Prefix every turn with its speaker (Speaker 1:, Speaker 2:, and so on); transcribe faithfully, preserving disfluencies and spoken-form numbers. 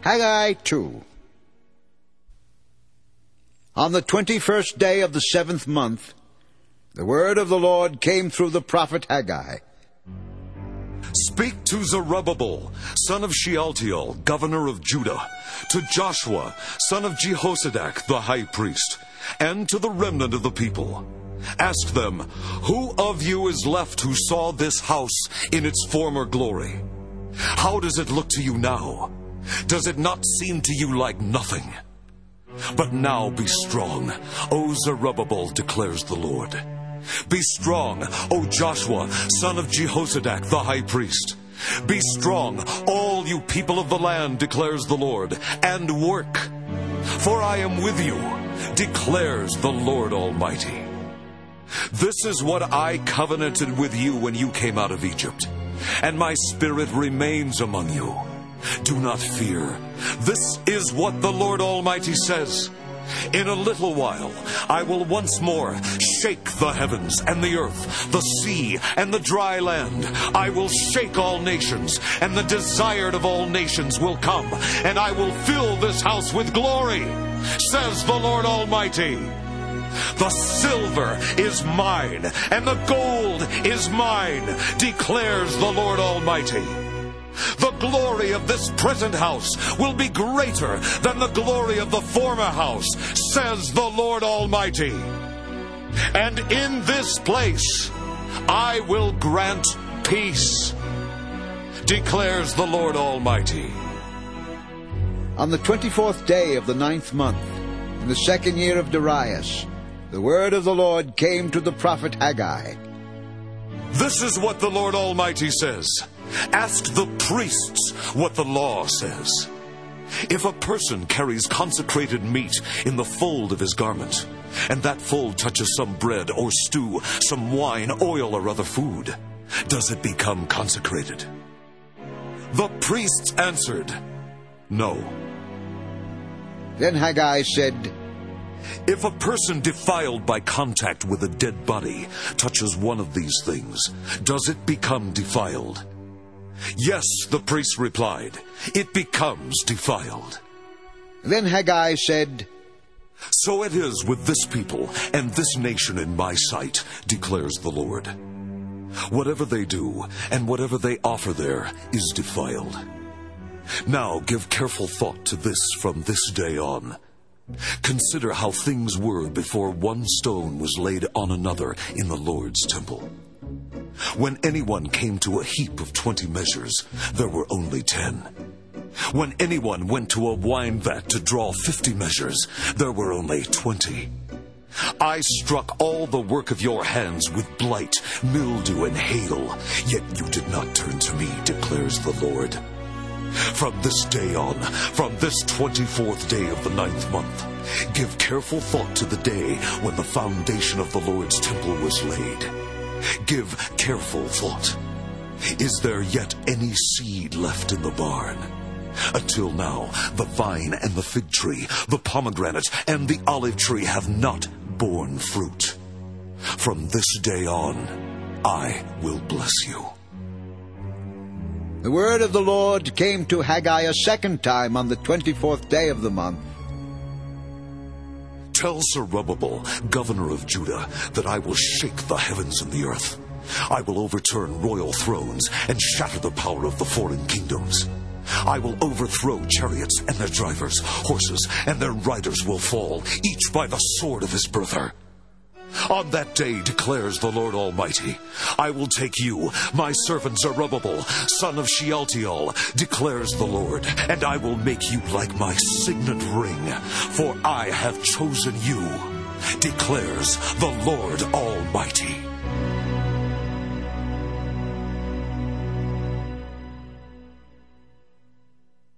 Speaker 1: Haggai two. On the twenty-first day of the seventh month, the word of the Lord came through the prophet Haggai.
Speaker 2: Speak to Zerubbabel, son of Shealtiel, governor of Judah, to Joshua, son of Jehozadak, the high priest, and to the remnant of the people. Ask them, who of you is left who saw this house in its former glory? How does it look to you now? Does it not seem to you like nothing? But now be strong, O Zerubbabel, declares the Lord. Be strong, O Joshua, son of Jehozadak, the high priest. Be strong, all you people of the land, declares the Lord, and work. For I am with you, declares the Lord Almighty. This is what I covenanted with you when you came out of Egypt, and my spirit remains among you. Do not fear. This is what the Lord Almighty says. In a little while, I will once more shake the heavens and the earth, the sea and the dry land. I will shake all nations, and the desired of all nations will come, and I will fill this house with glory, says the Lord Almighty. The silver is mine, and the gold is mine, declares the Lord Almighty. The glory of this present house will be greater than the glory of the former house, says the Lord Almighty. And in this place I will grant peace, declares the Lord Almighty.
Speaker 1: On the twenty-fourth day of the ninth month, in the second year of Darius, the word of the Lord came to the prophet Haggai.
Speaker 2: This is what the Lord Almighty says. Ask the priests what the law says. If a person carries consecrated meat in the fold of his garment, and that fold touches some bread or stew, some wine, oil, or other food, does it become consecrated? The priests answered, no.
Speaker 1: Then Haggai said,
Speaker 2: if a person defiled by contact with a dead body touches one of these things, does it become defiled? Yes, the priest replied, it becomes defiled.
Speaker 1: Then Haggai said,
Speaker 2: so it is with this people and this nation in my sight, declares the Lord. Whatever they do and whatever they offer there is defiled. Now give careful thought to this from this day on. Consider how things were before one stone was laid on another in the Lord's temple. When anyone came to a heap of twenty measures, there were only ten. When anyone went to a wine vat to draw fifty measures, there were only twenty. I struck all the work of your hands with blight, mildew, and hail, yet you did not turn to me, declares the Lord. From this day on, from this twenty-fourth day of the ninth month, give careful thought to the day when the foundation of the Lord's temple was laid. Give careful thought. Is there yet any seed left in the barn? Until now, the vine and the fig tree, the pomegranate and the olive tree have not borne fruit. From this day on, I will bless you.
Speaker 1: The word of the Lord came to Haggai a second time on the twenty-fourth day of the month.
Speaker 2: Tell Zerubbabel, governor of Judah, that I will shake the heavens and the earth. I will overturn royal thrones and shatter the power of the foreign kingdoms. I will overthrow chariots and their drivers, horses and their riders will fall, each by the sword of his birther. On that day, declares the Lord Almighty, I will take you, my servant Zerubbabel, son of Shealtiel, declares the Lord, and I will make you like my signet ring, for I have chosen you, declares the Lord Almighty.